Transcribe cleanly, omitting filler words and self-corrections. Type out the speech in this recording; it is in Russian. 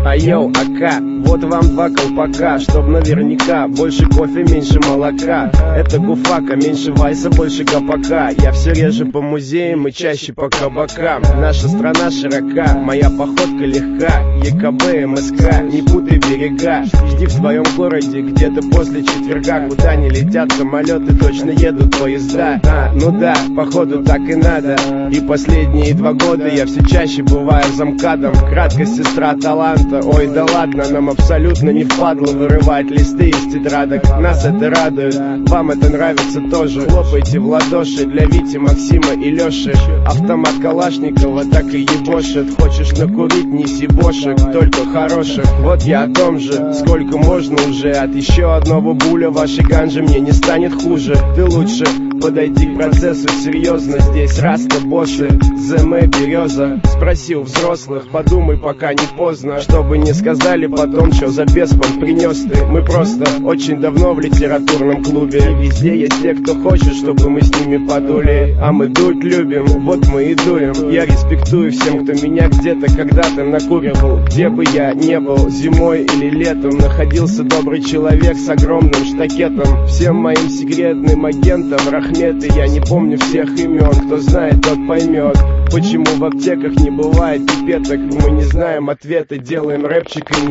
Айоу, ака, вот вам 2 колпака, чтоб наверняка больше кофе, меньше молока. Это гуфака, меньше вайса, больше гопака. Я все реже по музеям и чаще по кабакам. Наша страна широка, моя походка легка. ЕКБ, МСК, не путай берега. Жди в своем городе где-то после четверга. Куда не летят самолеты, точно едут поезда. Ну да, походу так и надо. И последние 2 года я все чаще бываю замкадом. Краткость сестра таланта, ой да ладно. Нам абсолютно не впадло вырывать листы из тетрадок. Нас это радует, вам это нравится тоже. Хлопайте в ладоши для Вити, Максима и Леши. Автомат Калашникова так и ебошит. Хочешь накурить, неси бошек, только хороших. Вот я о том же, сколько можно уже. От еще одного буля вашей ганжи мне не станет хуже. Ты лучше подойди к процессу серьезно. Здесь раста боссы, ЗМ береза. Спроси у взрослых, подумай, пока не поздно. Чтобы не сказали потом, что за беспом принес ты. Мы просто очень давно в литературном клубе. И везде есть те, кто хочет, чтобы мы с ними подули. А мы дуть любим, вот мы и дуем. Я респектую всем, кто меня где-то когда-то накуривал. Где бы я не был, зимой или летом, находился добрый человек с огромным штакетом. Всем моим секретным агентам рахметы. Я не помню всех имен, кто знает, тот поймет. Почему в аптеках не бывает пипеток? Мы не знаем ответа, делаем рэпчик и не